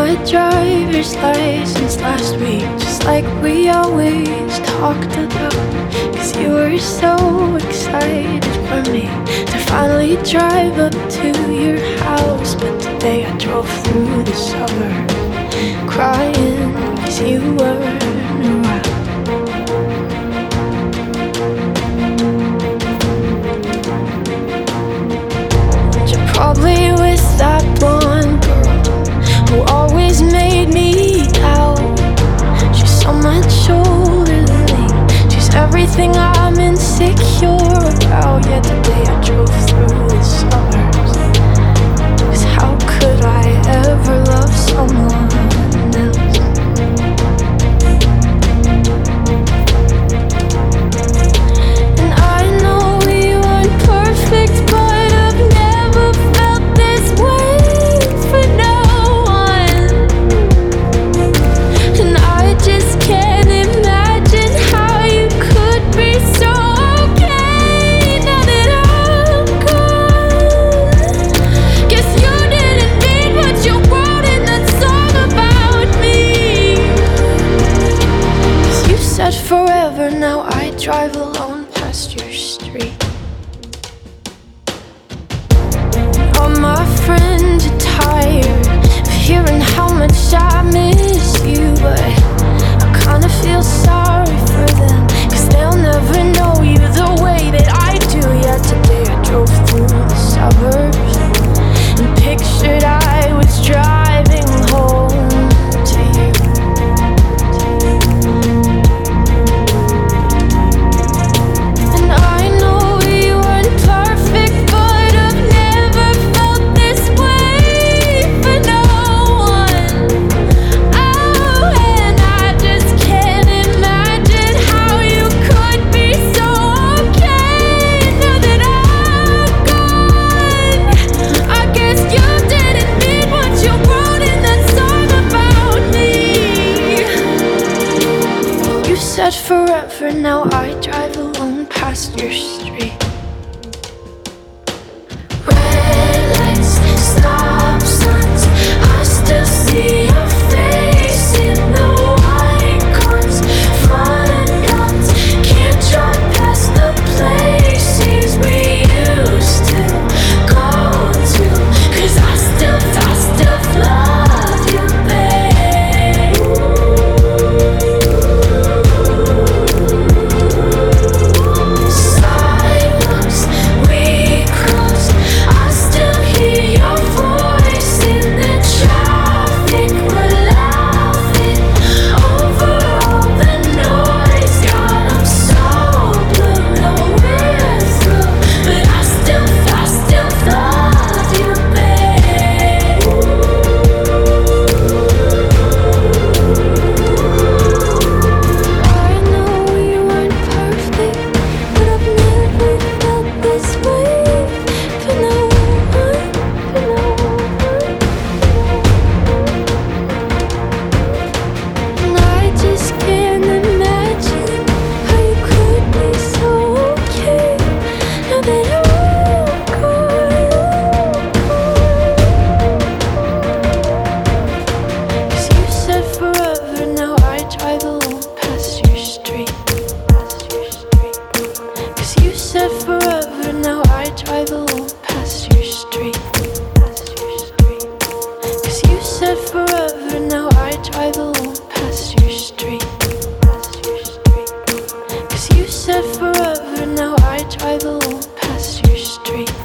my driver's license last week, just like we always talked about. Cause you were so excited for me to finally drive up to your house. But today I drove through the suburbs crying cause you weren't around. Probably with that blonde girl who always made me doubt. She's so much older than me. She's everything I'm insecure about. Yet today I drove through the suburbs. Cause how could I ever love someone else? And I know we weren't perfect, but forever, now I drive alone past your street. All my friends are tired of hearing how much I miss you, but I kinda feel sorry for them, cause they'll never know you the way that I do. Yet today I drove through the suburbs and pictured I was driving home to you. Forever, now I drive alone past your street. Red lights, stop signs, I still see your face in the white cars, front lawns. Can't drive past the places we used to go to, cause I still love you, babe. Forever, now I drive alone past your street. Cause you said forever, now I drive alone past your street.